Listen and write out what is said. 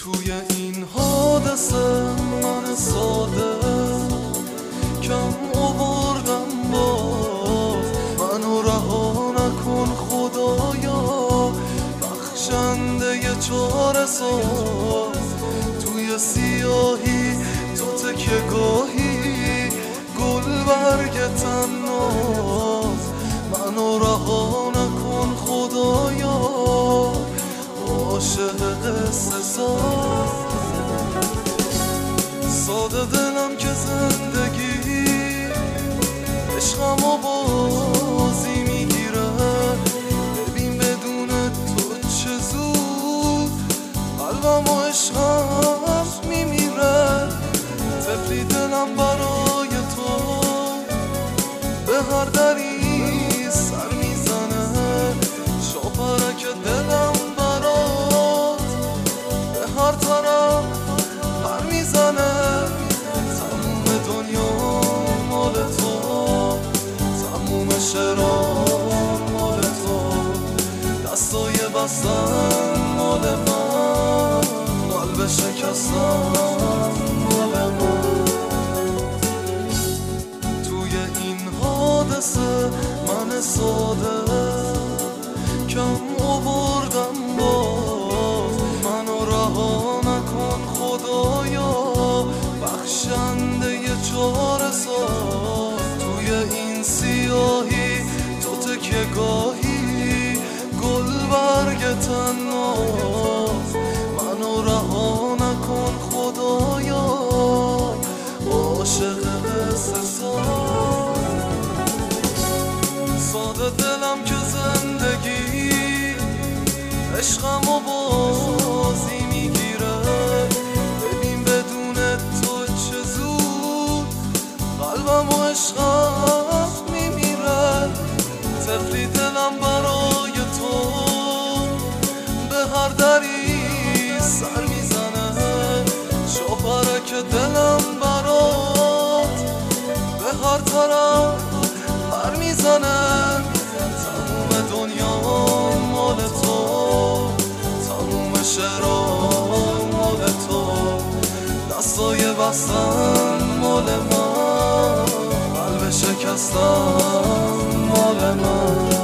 توی این حادثه من ساده کم آوردم باز، منو رها نکن خدایا، بخشنده چاره ساز. توی سیاهی تو تکیه گاهی گل برگ تناز، منو رها نکن خدایا، عاشق قصه ساز. ساده دلم که زندگی عشقمو بازی میگیره، ببین بدون تو چه زود قلبم و عشقم میمیره. طفلی دلم برای تو به هر دری سر میزنه، شاپرک دلم برات به هر طرف پر میزنه. تموم دنیا مال تو، تموم شعرام مال تو، دستای بستن مال من، قلب شکستن مال من. توی این حادثه من ساده کم آوردم باز، منو رها نکن خدایا، بخشنده چاره ساز. توی این سیاهی تو تکیه گاهی گل برگ تناز، منو رها نکن خدایا، عاشق قصه ساز. ساده دلم که زندگی عشقمو بازی میگیره، ببین بدون تو چه زود قلبم و عشقم میمیره. طفلی دلم برای تو به هر دری سر میزنه، شاپرک دلم برات به هر طرف پر میزنه. تموم دنیا مال تو، تموم شعرام مال تو، دستای بستن مال من، قلب شکستن مال من.